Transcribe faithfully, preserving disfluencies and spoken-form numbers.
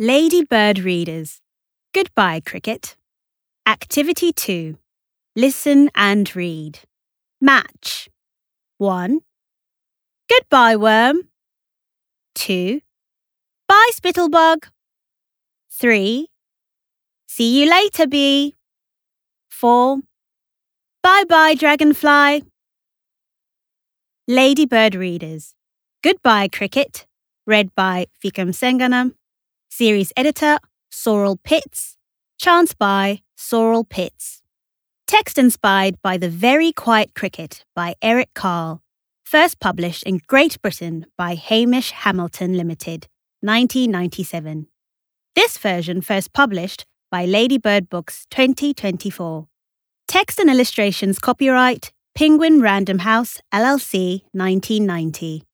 Ladybird readers. Goodbye, cricket. Activity two. Listen and read. Match. one. Goodbye, worm. two. Bye, spittlebug. three. See you later, bee. four. Bye-bye, dragonfly. Ladybird readers. Goodbye, cricket. Read by Vikram Senganam. Series editor, Sorrel Pitts. Chants by Sorrel Pitts. Text inspired by The Very Quiet Cricket by Eric Carle. First published in Great Britain by Hamish Hamilton Limited, nineteen ninety-seven. This version first published by Ladybird Books twenty twenty-four. Text and illustrations copyright Penguin Random House, L L C, nineteen ninety.